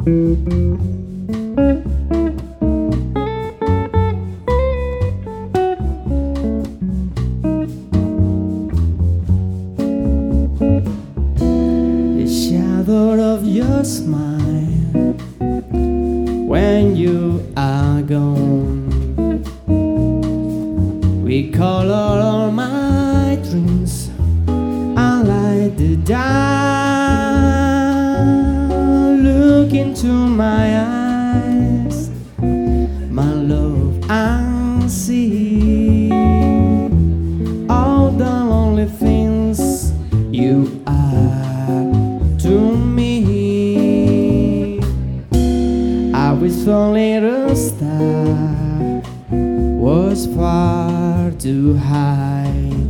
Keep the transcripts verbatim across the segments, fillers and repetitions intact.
The shadow of your smile when you are gone, recall all my dreams. I light the dark, look into my eyes, my love, I see all the lonely things you are to me. I wish only a star was far too high,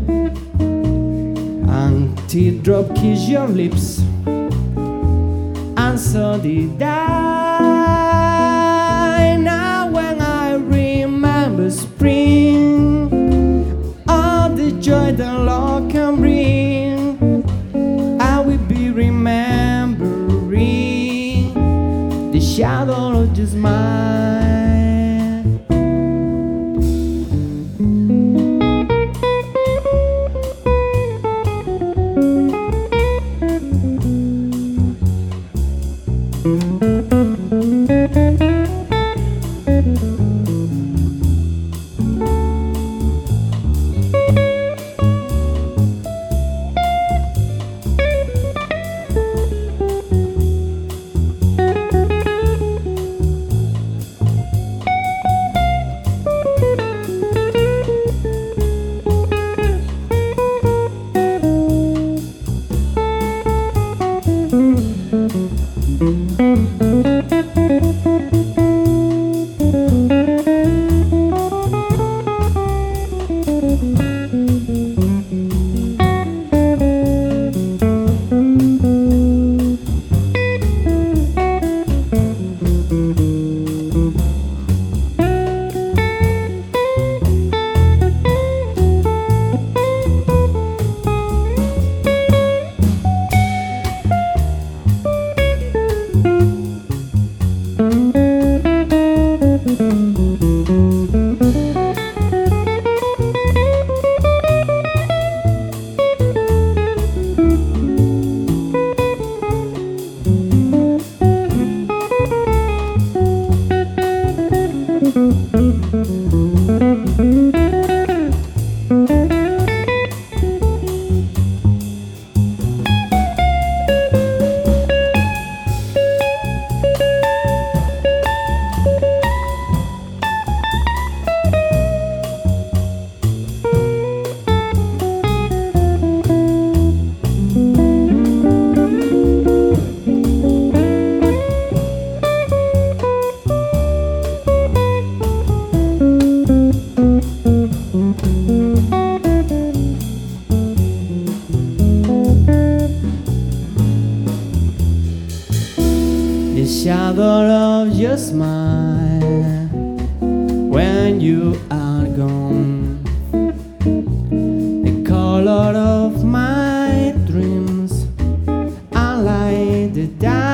and teardrop kiss your lips, and so did I. Now when I remember spring, all the joy the Lord can bring, I will be remembering the shadow of your smile. The shadow of your smile when you are gone, the color of my dreams, I light the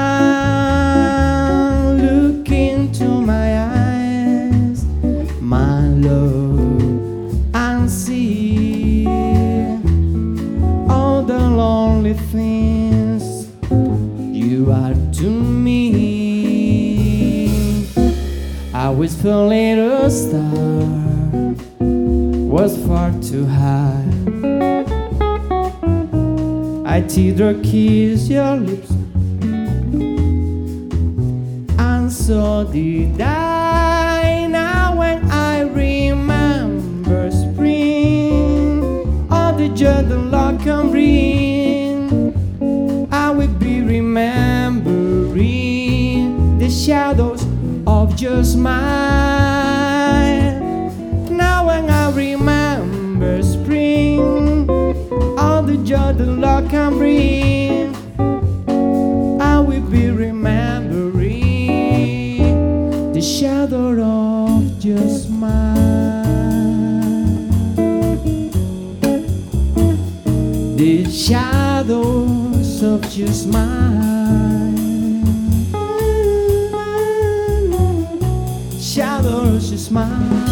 down, look into my eyes, my love, and see all the lonely things you are to me. I was feeling a star was far too high. I teardrop kiss your lips, and so did I. Now when I remember spring, all the joy the Lord can bring, I will be remembering the shadows of your smile. Now when I remember spring, all the joy the Lord can bring, I will be remembering the shadow of your smile. The shadows of your smile. smile.